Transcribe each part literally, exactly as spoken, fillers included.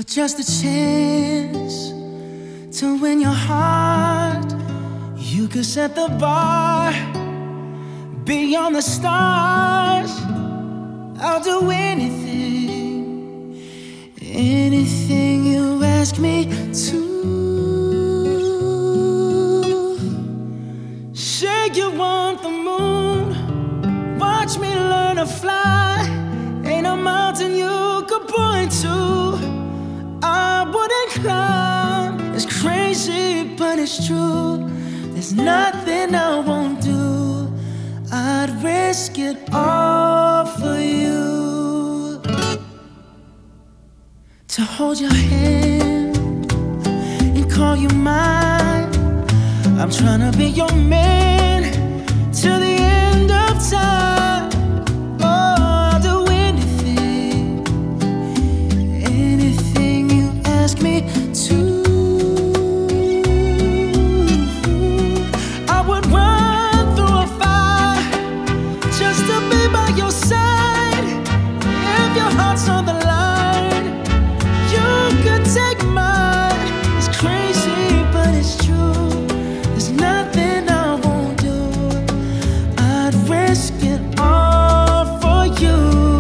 for just a chance to win your heart. You could set the bar beyond the stars. I'll do anything, anything you ask me to. Say you want the moon, watch me learn to fly. Ain't a mountain you could point to I wouldn't climb. It's crazy, but it's true. There's nothing I won't do. I'd risk it all for you. To hold your hand and call you mine. I'm tryna be your man till the end of time. Oh, I'll do anything, anything you ask me to. I would run through a fire just to be by your side. If your heart's on the line, you could take mine. It's crazy, but it's true. There's nothing I won't do. I'd risk it all for you.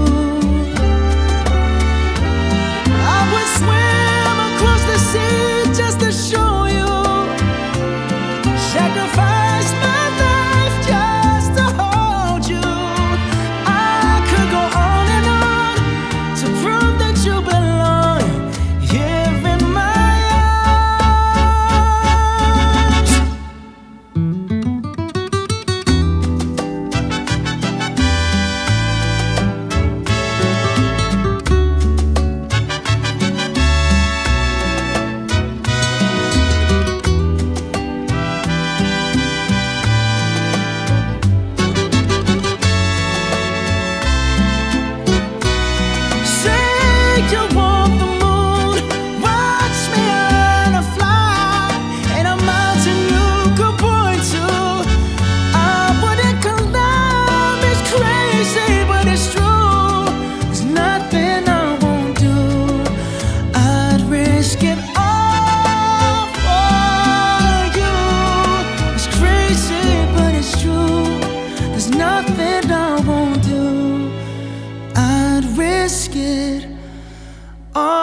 I would swim across the sea just to show you. Sacrifice my life just to hold you. I could go on and on to prove that you belong here in my arms. Say you want the moon, watch me learn to fly. Ain't a mountain you could point to I wouldn't climb. It's crazy, but it's true. There's nothing I won't do. I'd risk it all for you. It's crazy, but it's true. There's nothing I won't do. I'd risk it all.